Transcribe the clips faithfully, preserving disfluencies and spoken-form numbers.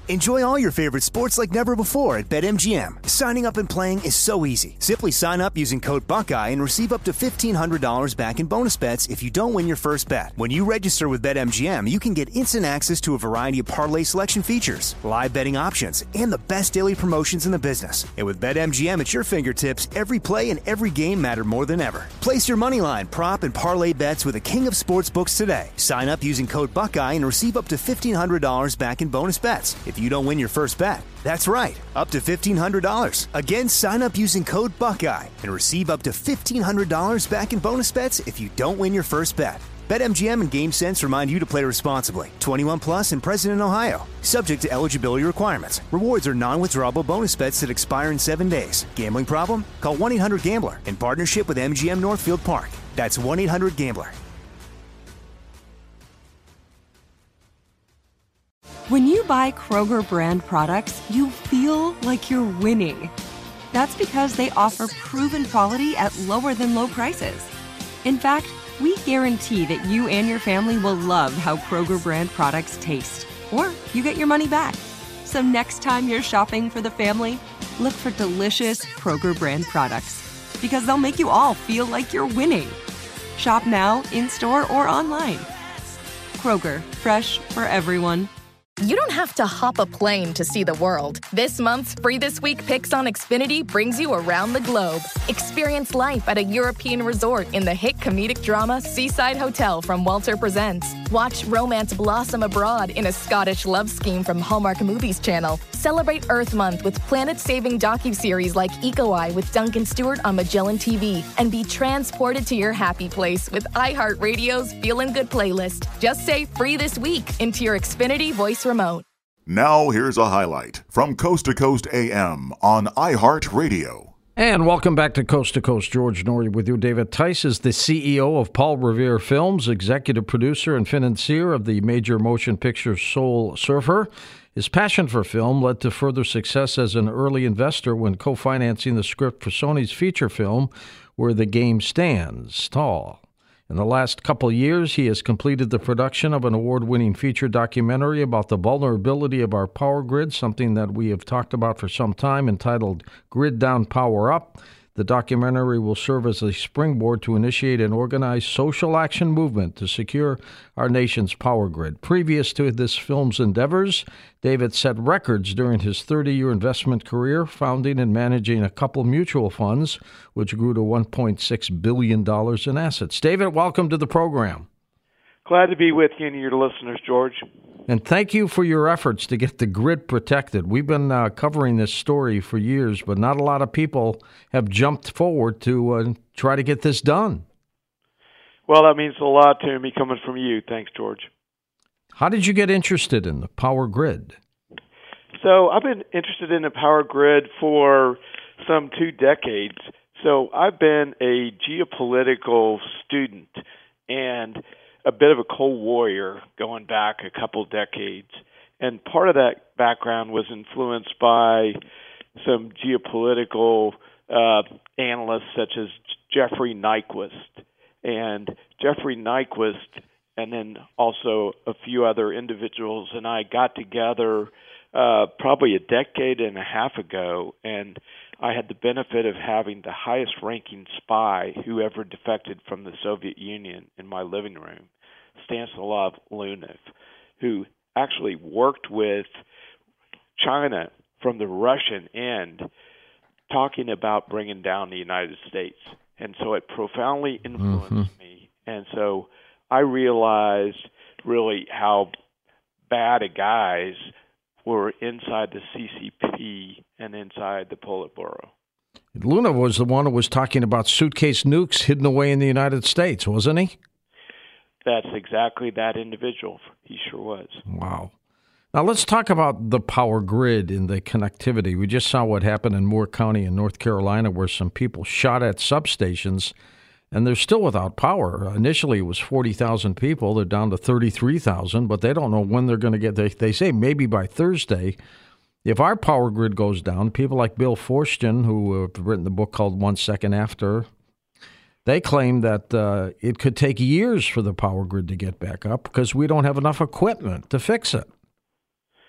Enjoy all your favorite sports like never before at BetMGM. Signing up and playing is so easy. Simply sign up using code Buckeye and receive up to fifteen hundred dollars back in bonus bets if you don't win your first bet. When you register with BetMGM, you can get instant access to a variety of parlay selection features, live betting options, and the best daily promotions in the business. And with BetMGM at your fingertips, every play and every game matter more than ever. Place your moneyline, prop, and parlay bets with the king of sportsbooks today. Sign up using code Buckeye and receive up to fifteen hundred dollars back in bonus bets if you don't win your first bet. That's right, up to fifteen hundred dollars. Again, sign up using code Buckeye and receive up to fifteen hundred dollars back in bonus bets if you don't win your first bet. BetMGM and GameSense remind you to play responsibly. twenty-one plus and present in Ohio. Subject to eligibility requirements. Rewards are non-withdrawable bonus bets that expire in seven days. Gambling problem? Call one eight hundred gambler in partnership with M G M Northfield Park. That's one eight hundred gambler. When you buy Kroger brand products, you feel like you're winning. That's because they offer proven quality at lower than low prices. In fact, we guarantee that you and your family will love how Kroger brand products taste, or you get your money back. So next time you're shopping for the family, look for delicious Kroger brand products, because they'll make you all feel like you're winning. Shop now, in-store, or online. Kroger, fresh for everyone. You don't have to hop a plane to see the world. This month's Free This Week Picks on Xfinity brings you around the globe. Experience life at a European resort in the hit comedic drama Seaside Hotel from Walter Presents. Watch romance blossom abroad in a Scottish love scheme from Hallmark Movies Channel. Celebrate Earth Month with planet-saving docuseries like Eco Eye with Duncan Stewart on Magellan T V. And be transported to your happy place with iHeartRadio's Feelin' Good playlist. Just say Free This Week into your Xfinity voice remote. Now here's a highlight from Coast to Coast A M on iHeartRadio. And welcome back to Coast to Coast. George Noory with you. David Tice is the C E O of Paul Revere Films, executive producer and financier of the major motion picture Soul Surfer. His passion for film led to further success as an early investor when co-financing the script for Sony's feature film, Where the Game Stands Tall. In the last couple of years, he has completed the production of an award-winning feature documentary about the vulnerability of our power grid, something that we have talked about for some time, entitled Grid Down, Power Up. The documentary will serve as a springboard to initiate an organized social action movement to secure our nation's power grid. Previous to this film's endeavors, David set records during his thirty-year investment career, founding and managing a couple mutual funds, which grew to one point six billion dollars in assets. David, welcome to the program. Glad to be with you and your listeners, George. And thank you for your efforts to get the grid protected. We've been uh, covering this story for years, but not a lot of people have jumped forward to uh, try to get this done. Well, that means a lot to me coming from you. Thanks, George. How did you get interested in the power grid? So I've been interested in the power grid for some two decades. So I've been a geopolitical student and a bit of a Cold Warrior going back a couple decades. And part of that background was influenced by some geopolitical uh, analysts such as Jeffrey Nyquist. And Jeffrey Nyquist and then also a few other individuals and I got together uh, probably a decade and a half ago, and I had the benefit of having the highest-ranking spy who ever defected from the Soviet Union in my living room, Stanislav Lunev, who actually worked with China from the Russian end, talking about bringing down the United States. And so it profoundly influenced mm-hmm. me. And so I realized really how bad a guys were inside the C C P and inside the Politburo. Lunev was the one who was talking about suitcase nukes hidden away in the United States, wasn't he? That's exactly that individual. He sure was. Wow. Now let's talk about the power grid and the connectivity. We just saw what happened in Moore County in North Carolina where some people shot at substations and they're still without power. Initially, it was forty thousand people. They're down to thirty-three thousand, but they don't know when they're going to get there. They say maybe by Thursday. If our power grid goes down, people like Bill Forstchen, who have written the book called One Second After, they claim that uh, it could take years for the power grid to get back up because we don't have enough equipment to fix it.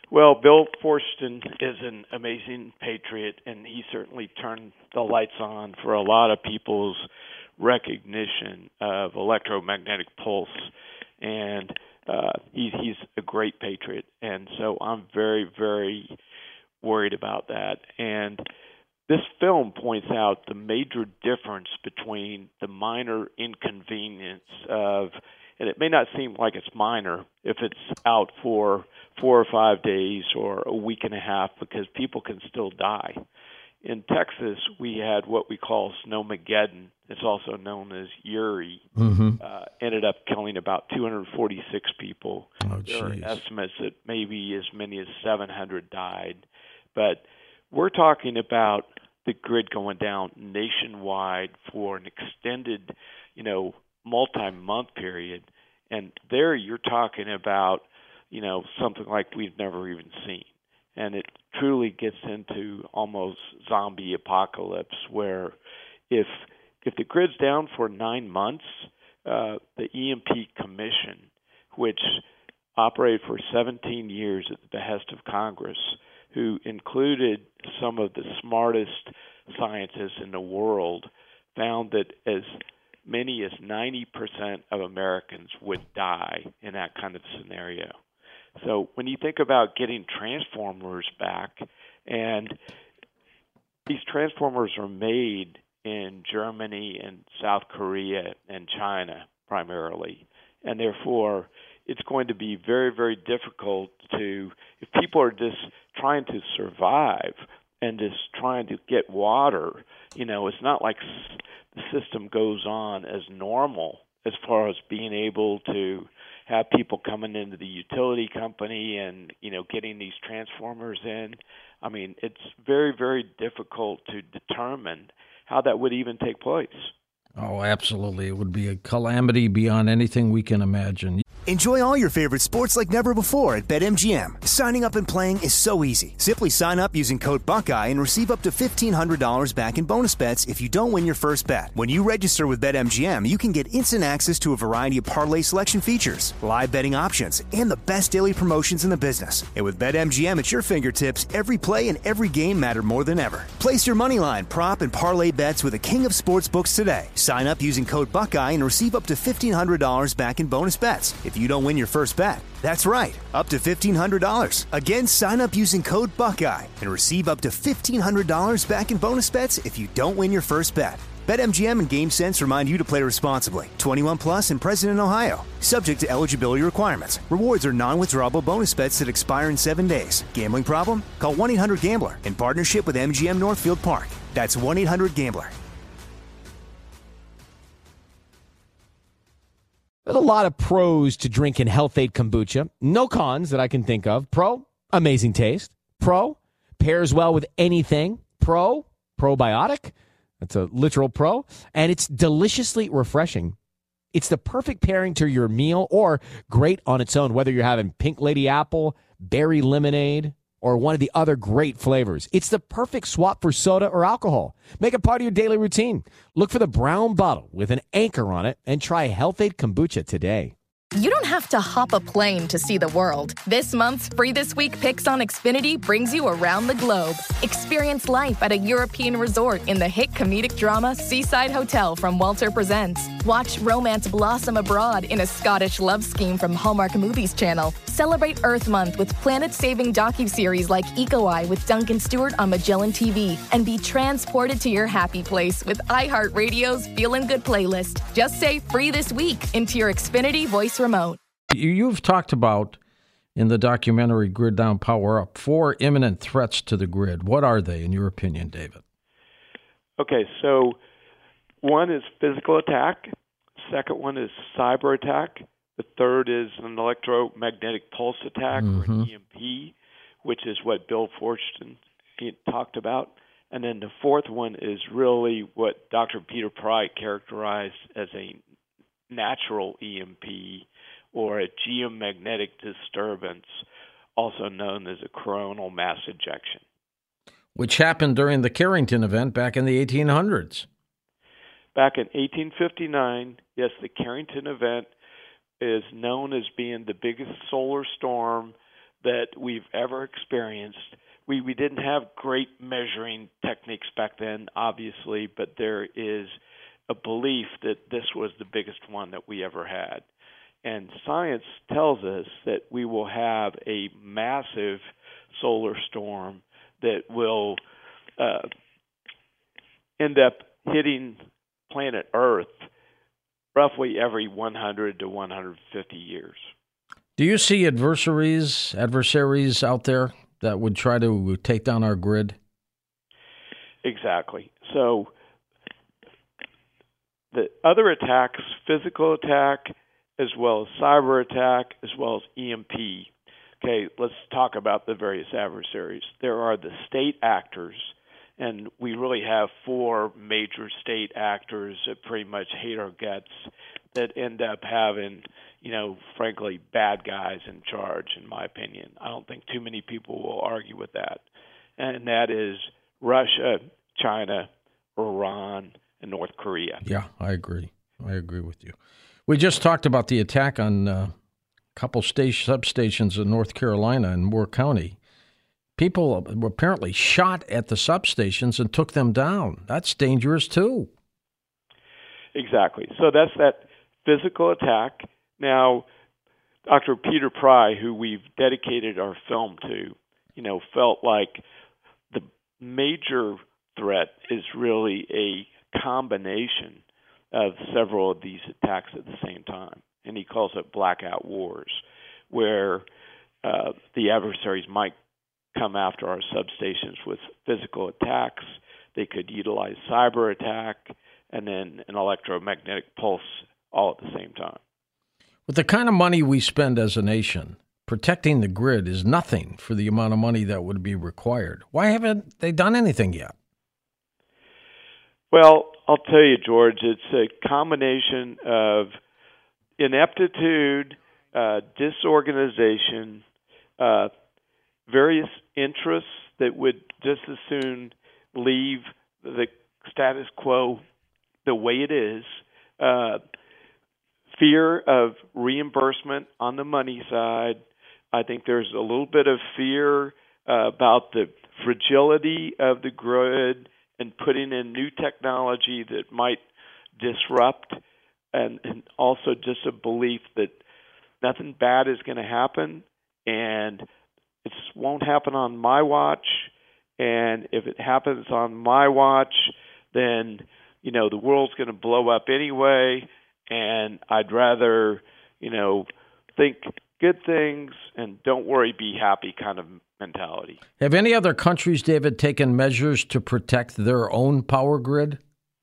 Well, Bill Forston is an amazing patriot, and he certainly turned the lights on for a lot of people's recognition of electromagnetic pulse. And uh, he, he's a great patriot. And so I'm very, very worried about that. And this film points out the major difference between the minor inconvenience of, and it may not seem like it's minor if it's out for four or five days or a week and a half, because people can still die. In Texas, we had what we call Snowmageddon. It's also known as Uri. Mm-hmm. Uh, ended up killing about two hundred forty-six people. Oh, there are geez. estimates that maybe as many as seven hundred died. But we're talking about the grid going down nationwide for an extended, you know, multi-month period. And there you're talking about, you know, something like we've never even seen. And it truly gets into almost zombie apocalypse, where if if the grid's down for nine months, uh, the E M P Commission, which operated for seventeen years at the behest of Congress, who included some of the smartest scientists in the world, found that as many as ninety percent of Americans would die in that kind of scenario. So when you think about getting transformers back, and these transformers are made in Germany and South Korea and China primarily, and therefore it's going to be very, very difficult to, if people are just trying to survive and just trying to get water, you know, it's not like the system goes on as normal as far as being able to have people coming into the utility company and, you know, getting these transformers in. I mean, it's very, very difficult to determine how that would even take place. Oh, absolutely. It would be a calamity beyond anything we can imagine. Enjoy all your favorite sports like never before at BetMGM. Signing up and playing is so easy. Simply sign up using code Buckeye and receive up to fifteen hundred dollars back in bonus bets if you don't win your first bet. When you register with BetMGM, you can get instant access to a variety of parlay selection features, live betting options, and the best daily promotions in the business. And with BetMGM at your fingertips, every play and every game matter more than ever. Place your moneyline, prop, and parlay bets with the king of sportsbooks today. Sign up using code Buckeye and receive up to fifteen hundred dollars back in bonus bets if you don't win your first bet. That's right, up to fifteen hundred dollars. Again, sign up using code Buckeye and receive up to fifteen hundred dollars back in bonus bets if you don't win your first bet. BetMGM and GameSense remind you to play responsibly. twenty-one plus and present in Ohio. Subject to eligibility requirements. Rewards are non-withdrawable bonus bets that expire in seven days. Gambling problem? Call one eight hundred gambler in partnership with M G M Northfield Park. That's one eight hundred gambler. There's a lot of pros to drinking Health-Ade kombucha. No cons that I can think of. Pro, amazing taste. Pro, pairs well with anything. Pro, probiotic. That's a literal pro. And it's deliciously refreshing. It's the perfect pairing to your meal or great on its own, whether you're having pink lady apple, berry lemonade, or one of the other great flavors. It's the perfect swap for soda or alcohol. Make it part of your daily routine. Look for the brown bottle with an anchor on it and try Health-Ade kombucha today. You don't have to hop a plane to see the world. This month's Free This Week Picks on Xfinity brings you around the globe. Experience life at a European resort in the hit comedic drama Seaside Hotel from Walter Presents. Watch romance blossom abroad in a Scottish love scheme from Hallmark Movies Channel. Celebrate Earth Month with planet-saving docuseries like Eco Eye with Duncan Stewart on Magellan T V. And be transported to your happy place with iHeartRadio's Feelin' Good playlist. Just say Free This Week into your Xfinity voice remote. You've talked about, in the documentary Grid Down, Power Up, four imminent threats to the grid. What are they, in your opinion, David? Okay, so one is physical attack. Second one is cyber attack. The third is an electromagnetic pulse attack, Mm-hmm. or E M P, which is what Bill Forston talked about. And then the fourth one is really what Doctor Peter Pry characterized as a natural E M P, or a geomagnetic disturbance, also known as a coronal mass ejection. Which happened during the Carrington event back in the eighteen hundreds. Back in eighteen fifty-nine, yes, the Carrington event is known as being the biggest solar storm that we've ever experienced. We we didn't have great measuring techniques back then, obviously, but there is a belief that this was the biggest one that we ever had. And science tells us that we will have a massive solar storm that will uh, end up hitting planet Earth roughly every one hundred to one hundred fifty years. Do you see adversaries, adversaries out there that would try to take down our grid? Exactly. So the other attacks, physical attack, as well as cyber attack, as well as E M P. Okay, let's talk about the various adversaries. There are the state actors, and we really have four major state actors that pretty much hate our guts, that end up having, you know, frankly, bad guys in charge, in my opinion. I don't think too many people will argue with that. And that is Russia, China, Iran, and North Korea. Yeah, I agree. I agree with you. We just talked about the attack on uh, a couple station, substations in North Carolina and Moore County. People were apparently shot at the substations and took them down. That's dangerous, too. Exactly. So that's that physical attack. Now, Doctor Peter Pry, who we've dedicated our film to, you know, felt like the major threat is really a combination of several of these attacks at the same time. And he calls it blackout wars, where uh, the adversaries might come after our substations with physical attacks. They could utilize cyber attack and then an electromagnetic pulse all at the same time. With the kind of money we spend as a nation, protecting the grid is nothing for the amount of money that would be required. Why haven't they done anything yet? Well, I'll tell you, George, it's a combination of ineptitude, uh, disorganization, uh, various interests that would just as soon leave the status quo the way it is, uh, fear of reimbursement on the money side. I think there's a little bit of fear uh, about the fragility of the grid and putting in new technology that might disrupt, and, and also just a belief that nothing bad is going to happen, and it won't happen on my watch, and if it happens on my watch, then, you know, the world's going to blow up anyway, and I'd rather, you know, think good things and don't worry, be happy kind of mentality. Have any other countries, David, taken measures to protect their own power grid?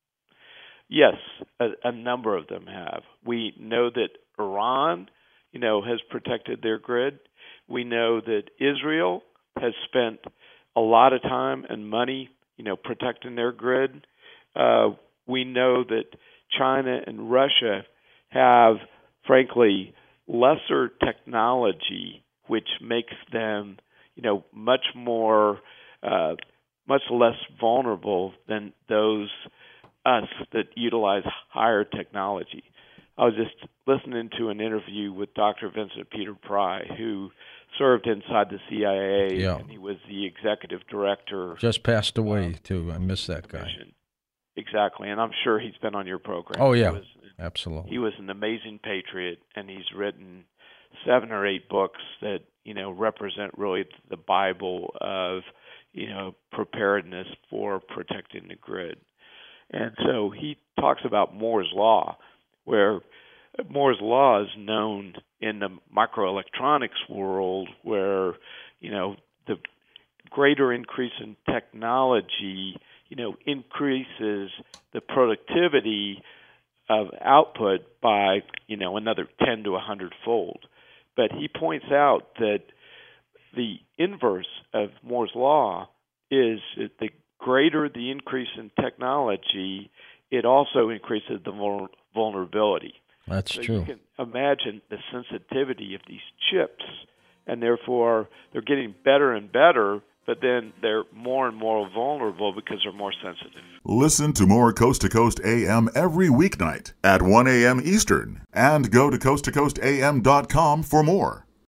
Yes, a, a number of them have. We know that Iran, you know, has protected their grid. We know that Israel has spent a lot of time and money, you know, protecting their grid. Uh, we know that China and Russia have, frankly, lesser technology, which makes them, you know, much more, uh, much less vulnerable than those us that utilize higher technology. I was just listening to an interview with Doctor Vincent Peter Pry, who served inside the C I A, yeah. and he was the executive director. Just passed away, uh, too. I miss that guy. Exactly, and I'm sure he's been on your program. Oh, yeah, he was, absolutely. He was an amazing patriot, and he's written seven or eight books that, you know, represent really the Bible of, you know, preparedness for protecting the grid. And so he talks about Moore's Law, where Moore's Law is known in the microelectronics world, where, you know, the greater increase in technology, you know, increases the productivity of output by, you know, another ten to one hundred fold. But he points out that the inverse of Moore's Law is that the greater the increase in technology, it also increases the vul- vulnerability. That's so true. You can imagine the sensitivity of these chips, and therefore they're getting better and better, but then they're more and more vulnerable because they're more sensitive. Listen to more Coast to Coast A M every weeknight at one a.m. Eastern, and go to coast to coast a m dot com for more.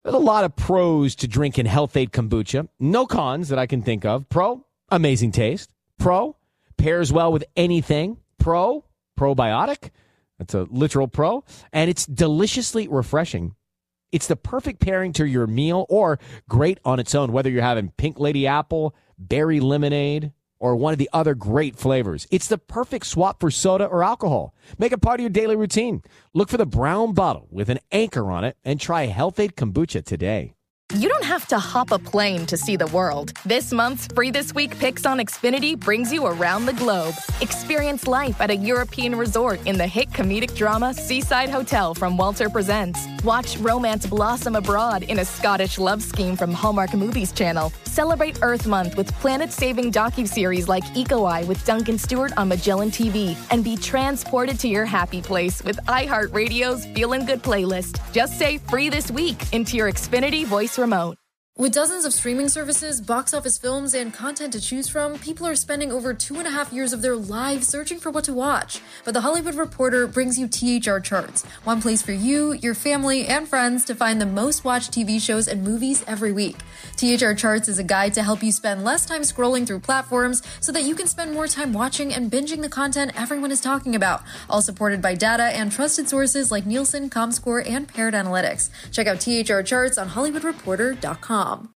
There's a lot of pros to drinking Health-Ade kombucha. No cons that I can think of. Pro, amazing taste. Pro, pairs well with anything. Pro, probiotic. That's a literal pro. And it's deliciously refreshing. It's the perfect pairing to your meal or great on its own, whether you're having pink lady apple, berry lemonade, or one of the other great flavors. It's the perfect swap for soda or alcohol. Make it part of your daily routine. Look for the brown bottle with an anchor on it and try Health-Ade kombucha today. You don't have to hop a plane to see the world. This month's Free This Week Picks on Xfinity brings you around the globe. Experience life at a European resort in the hit comedic drama Seaside Hotel from Walter Presents. Watch romance blossom abroad in a Scottish love scheme from Hallmark Movies Channel. Celebrate Earth Month with planet-saving docuseries like Eco Eye with Duncan Stewart on Magellan T V. And be transported to your happy place with iHeartRadio's Feelin' Good playlist. Just say Free This Week into your Xfinity voice remote. With dozens of streaming services, box office films, and content to choose from, people are spending over two and a half years of their lives searching for what to watch. But The Hollywood Reporter brings you T H R Charts, one place for you, your family, and friends to find the most watched T V shows and movies every week. T H R Charts is a guide to help you spend less time scrolling through platforms so that you can spend more time watching and binging the content everyone is talking about, all supported by data and trusted sources like Nielsen, ComScore, and Parrot Analytics. Check out T H R Charts on Hollywood Reporter dot com.